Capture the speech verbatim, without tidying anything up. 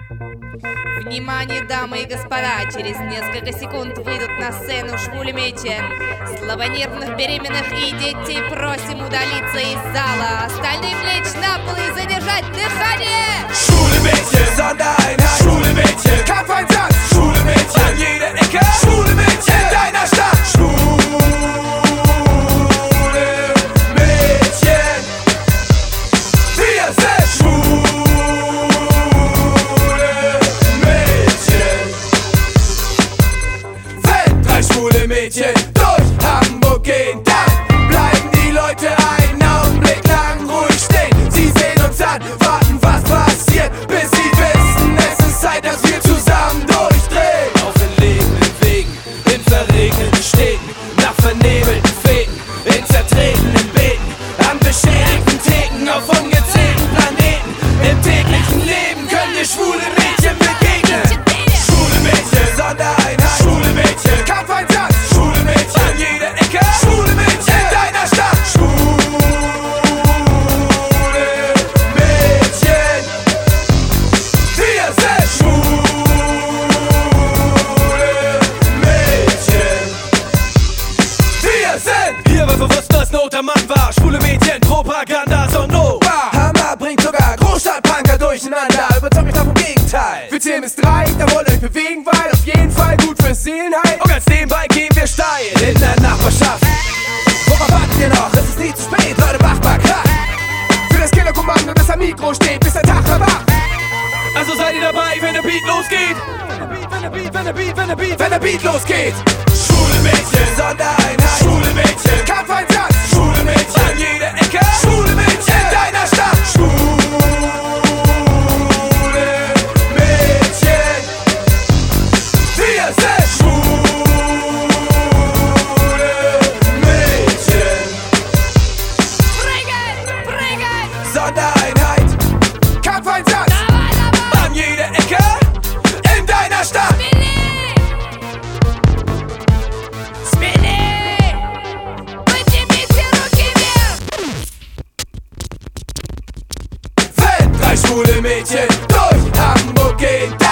Внимание, дамы и господа, через несколько секунд выйдут на сцену швулемитинг. Слабонервных, беременных и детей просим удалиться из зала. Остальным лечь на пол и задержать дыхание. Schwulemädchen, Sondereinheit, Schwulemädchen, Kampfeinsatz, Schwulemädchen, an jeder Ecke, Schwulemädchen, in deiner Stadt, Schwulemädchen, wir sind Schwulemädchen. Wenn drei schwule Mädchen durch Hamburg gehen, dann bleiben die Leute einen Augenblick lang ruhig stehen. Sie sehen uns an, warten, was passiert, bis sie wissen, es ist Zeit, dass wir zusammen durchdrehen. Auf entlegenen Wegen, in verregneten Städten, nach vernebelten Fäden, in zertretenen Beeten, an beschädigten Theken, auf ungezählten Planeten. Im täglichen Leben können dir schwule Mädchen begegnen. Schwule Mädchen, Sondereinheit, schwule Mädchen, Kampfeinsatz, schwule Mädchen, an jeder Ecke, schwule Mädchen, in deiner Stadt, schwule Mädchen, wir sind schwule Mädchen, wir sind hier, weil wir wussten, dass Not am Mann war. Schwule Mädchen, Propaganda, so no. Hammer bringt sogar Großstadtpunker durcheinander. Überzeugt mich davon Gegenteil. Wir zählen bis drei, da wollt ihr euch bewegen, weil auf jeden Fall gut fürs Seelenheil. Und ganz nebenbei gehen wir steil in der Nachbarschaft. Worauf wartet ihr noch? Es ist nie zu spät, Leute, macht mal Krach. Für das Killerkommando, das am Mikro steht, bis der Tag erwacht. Also seid ihr dabei, wenn der Beat losgeht? Wenn der Beat, wenn der Beat, wenn der Beat, wenn der Beat losgeht. Schwule Mädchen, Sondereinheit, schwule Mädchen, Kampfeinsatz, schwule Mädchen, an jeder Ecke, schwule Mädchen, in deiner Stadt, schwule Mädchen, wir sind schwule Mädchen. Prügeln, prügeln, Sondereinheit, Kampfeinsatz, an jeder Ecke, in deiner Stadt. Смели! Поднимите руки вверх! Wenn drei schwule Mädchen durch Hamburg gehen,